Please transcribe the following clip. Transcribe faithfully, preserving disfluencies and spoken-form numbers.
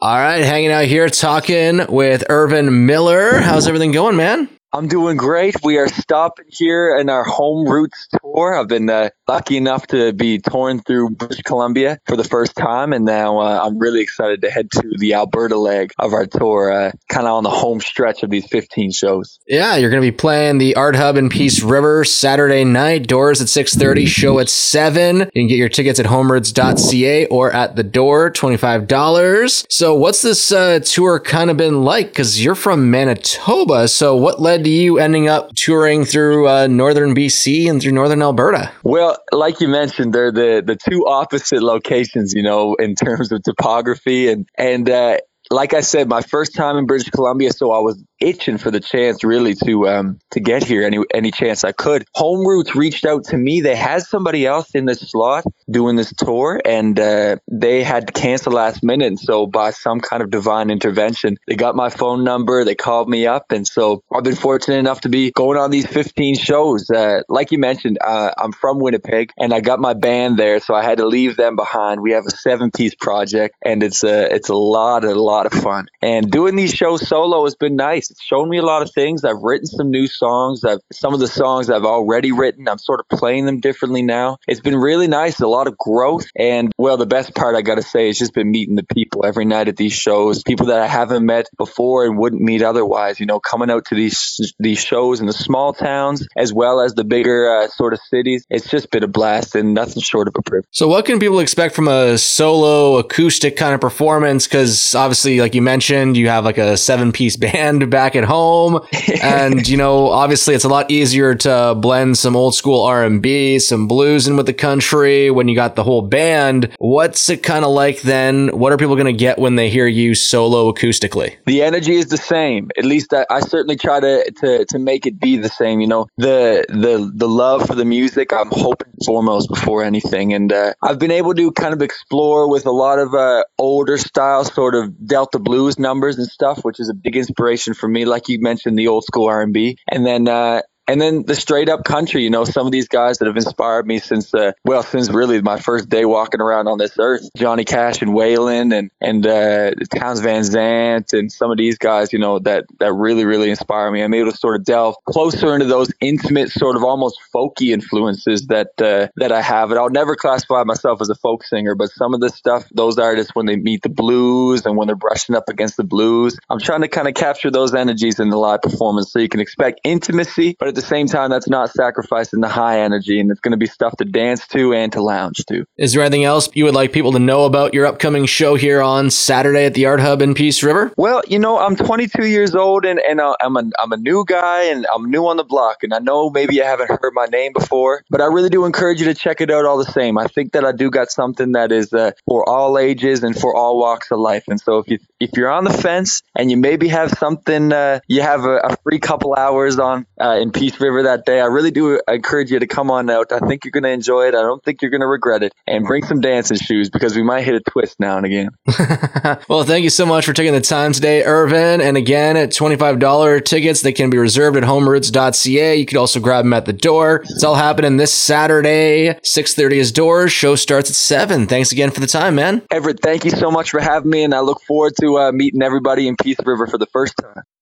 All right, hanging out here talking with Irvin Miller. How's everything going, man? I'm doing great. We are stopping here in our Home Roots tour. I've been uh, lucky enough to be touring through British Columbia for the first time, and now uh, I'm really excited to head to the Alberta leg of our tour, uh, kind of on the home stretch of these fifteen shows. Yeah, you're going to be playing the Art Hub in Peace River Saturday night. Doors at six thirty, show at seven. You can get your tickets at homeroots dot c a or at the door, twenty-five dollars. So what's this uh, tour kind of been like? Because you're from Manitoba, so what led to you ending up touring through uh, northern B C and through northern Alberta? Well, like you mentioned, they're the, the two opposite locations, you know, in terms of topography. And, and uh, like I said, my first time in British Columbia, so I was itching for the chance really to um to get here any any chance I could. Home Roots reached out to me. They had somebody else in this slot doing this tour, and uh, they had to cancel last minute. And so by some kind of divine intervention, they got my phone number, they called me up, and so I've been fortunate enough to be going on these fifteen shows. Uh, like you mentioned, uh, I'm from Winnipeg, and I got my band there, so I had to leave them behind. We have a seven-piece project, and it's a it's a lot a lot of fun. And doing these shows solo has been nice. It's shown me a lot of things. I've written some new songs. I've, some of the songs I've already written, I'm sort of playing them differently now. It's been really nice, a lot of growth. And, well, the best part I got to say has just been meeting the people every night at these shows, people that I haven't met before and wouldn't meet otherwise, you know, coming out to these these shows in the small towns as well as the bigger uh, sort of cities. It's just been a blast and nothing short of a privilege. So what can people expect from a solo acoustic kind of performance? Because obviously, like you mentioned, you have like a seven-piece band back at home, and you know, obviously it's a lot easier to blend some old school R and B, some blues in with the country when you got the whole band. What's it kind of like then? What are people going to get when they hear you solo acoustically? The energy is the same. At least I, I certainly try to, to to make it be the same. You know, the the the love for the music, I'm hoping foremost before anything, and uh, I've been able to kind of explore with a lot of uh, older style sort of Delta blues numbers and stuff, which is a big inspiration for me. Like you mentioned, the old school R and B, and then uh, and then the straight up country. You know, some of these guys that have inspired me since uh, well, since really my first day walking around on this earth, Johnny Cash and Waylon and and uh, Townes Van Zandt and some of these guys. You know, that that really really inspire me. I'm able to sort of delve closer into those intimate, sort of almost folky influences that uh, that I have. And I'll never classify myself as a folk singer, but some of the stuff those artists, when they meet the blues and when they're brushing up against the blues, I'm trying to kind of capture those energies in the live performance, so you can expect intimacy, but at the same time, that's not sacrificing the high energy, and it's going to be stuff to dance to and to lounge to. Is there anything else you would like people to know about your upcoming show here on Saturday at the Art Hub in Peace River? Well, you know, I'm twenty-two years old, and, and uh, I'm, a, I'm a new guy, and I'm new on the block, and I know maybe you haven't heard my name before, but I really do encourage you to check it out all the same. I think that I do got something that is uh, for all ages and for all walks of life, and so if, you, if you're on the fence and you maybe have something, uh, you have a, a free couple hours on uh, in Peace River that day, I really do encourage you to come on out. I think you're going to enjoy it. I don't think you're going to regret it. And bring some dancing shoes, because we might hit a twist now and again. Well, thank you so much for taking the time today, Irvin. And again, at twenty-five dollars tickets, they can be reserved at homeroots dot c a. You could also grab them at the door. It's all happening this Saturday, six thirty is doors. Show starts at seven. Thanks again for the time, man. Everett, thank you so much for having me, and I look forward to uh, meeting everybody in Peace River for the first time.